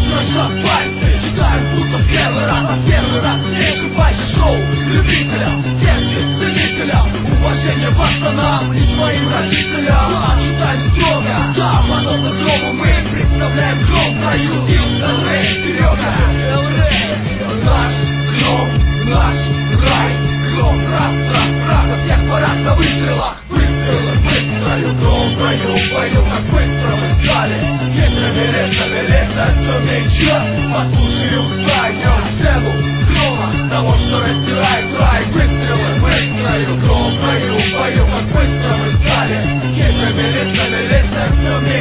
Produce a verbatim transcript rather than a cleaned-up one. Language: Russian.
крошат пальцы, читают будто первый раз, а первый раз переживаешь шоу любителя, сердце целителя, уважение пацанам и своим родителям. А читаем строго, да, подобно гробу мы представляем гром в раю. Эл-Рэй, Серега, Эл-Рэй, наш гром, наш рай. Гром, раз, раз, раз, на всех парах на выстрелах. Выстрелы, выстрелю, гром в раю, в бою, как быстро мы стали. Хитрыми рецами лезет все меньше. Послушаю тайную цену грома, того, что раздирает рай. Выстрелы, выстрелю, гром в раю, в бою, как быстро мы стали. Хитрыми рецами лезет все меньше.